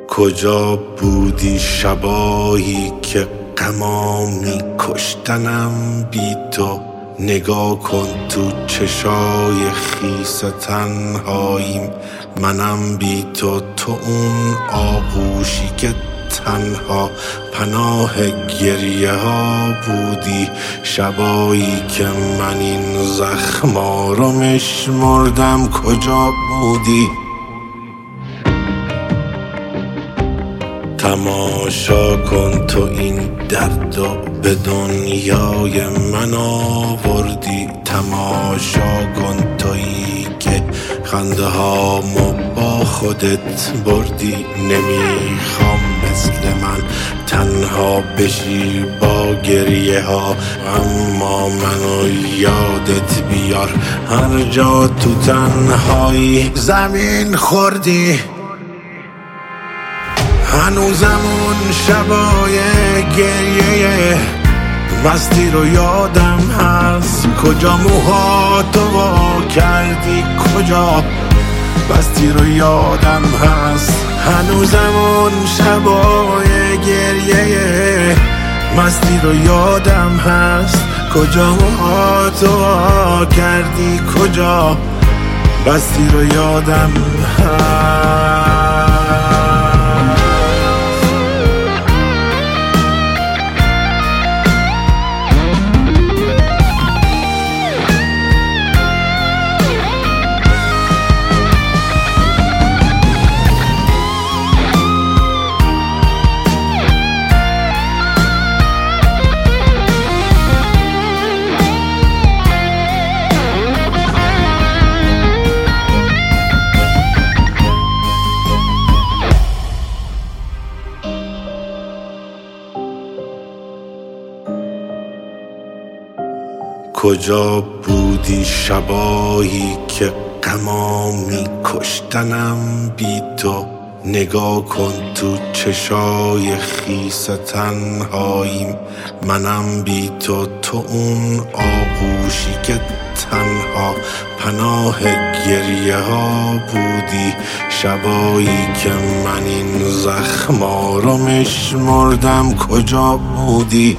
کجا بودی شبایی که غمامی کشتنم بی تو؟ نگاه کن تو چشای خیس تنهاییم، منم بی تو، تو اون آغوشی که تنها پناه گریه ها بودی. شبایی که من این زخما رو میشمردم کجا بودی؟ تماشا کن تو این دردو به دنیای من آوردی. تماشا کن تویی که خنده هامو با خودت بردی. نمیخوام مثل من تنها بشی با گریه ها، اما منو یادت بیار هر جا تو تنهایی زمین خوردی. هنوزم اون شبای گریه مستی رو یادم هست. کجا موهاتو وا کردی، کجا بستی رو یادم هست. هنوزم اون شبای گریه مستی رو یادم هست. کجا موهاتو وا کردی، کجا بستی رو یادم هست. کجا بودی شبایی که غمامی کشتنم بی تو؟ نگاه کن تو چشای خیس تنهاییم، منم بی تو، تو اون آغوشی که تنها پناه گریه ها بودی. شبایی که من این زخما رو میشمردم کجا بودی؟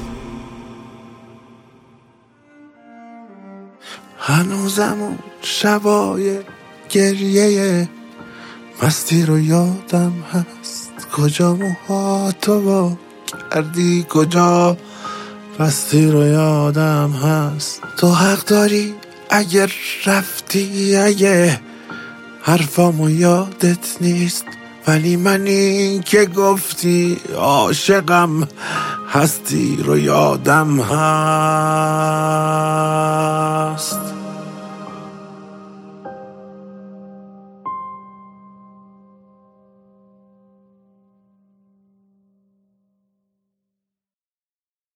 هنوزم اون شبای گریه مستی رو یادم هست. کجا موهاتو وا کردی، کجا بستی رو یادم هست. تو حق داری اگر رفتی، اگه حرفامو یادت نیست، ولی من این که گفتی عاشقم هستی رو یادم هست.